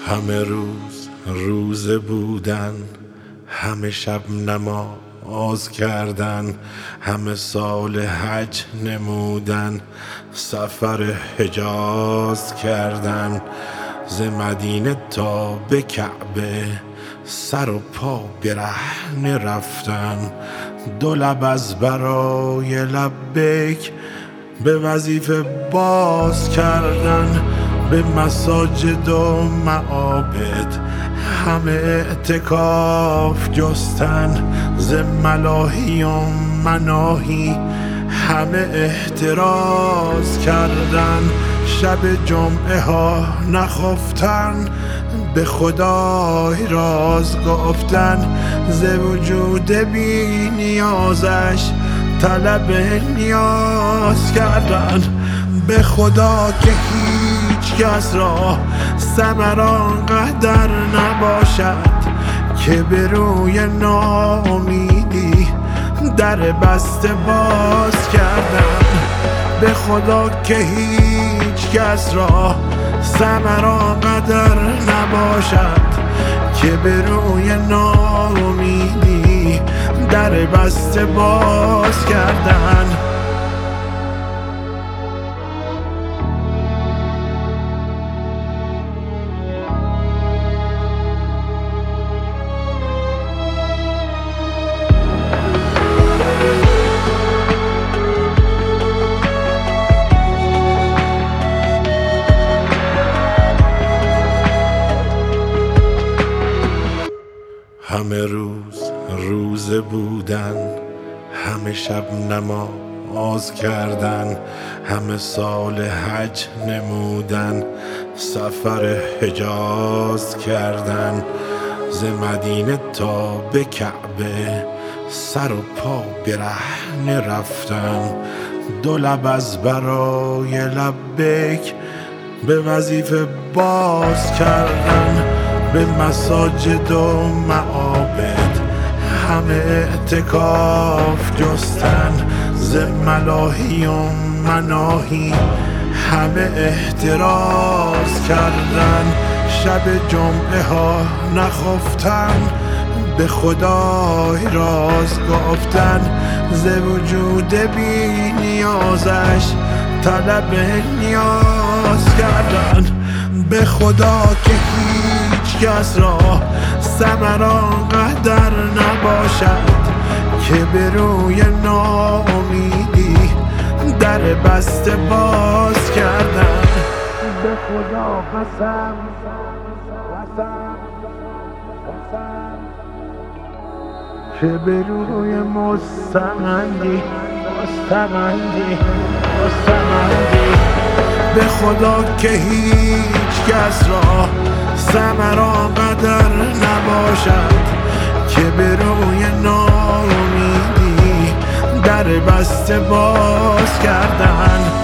همه روز روزه بودن، همه شب نماز کردن، همه سال حج نمودن، سفر حجاز کردن. ز مدینه تا به کعبه سر و پا برهنه رفتن. دو لب از برای لبیک به وظیفه باز کردن. به مساجد و معابد همه اعتکاف جستن. ز ملاهی و مناهی همه احتراز کردن. شب جمعه ها نخفتن، به خدای راز گفتن. ز وجود بی نیازش طلب نیاز کردن. به خدا که هیچ کس را ثمر آنقدر نباشد که به روی ناامیدی در بسته باز کردن. به خدا که هیچ کس را ثمر آنقدر نباشد که به روی ناامیدی در بسته باز کردن. همه روز روزه بودن، همه شب نماز کردن، همه سال حج نمودن، سفر حجاز کردن. ز مدینه تا به کعبه سر و پا برهنه رفتن. دو لب از برای لبیک به وظیفه باز کردن. به مساجد و معابد همه اعتکاف جستن. ز ملاهی و مناهی همه احتراز کردن. شب جمعه ها نخفتن، به خدای راز گفتن. ز وجود بی نیازش طلب نیاز کردن. به خدا که هیچ کس را ثمر آنقدر نباشد که به روی ناامیدی در بسته باز کردن. به خدا قسم که به روی مستمندی به خدا که هیچ کس را ثمر آنقدر نباشد که به روی ناامیدی در بسته باز کردن.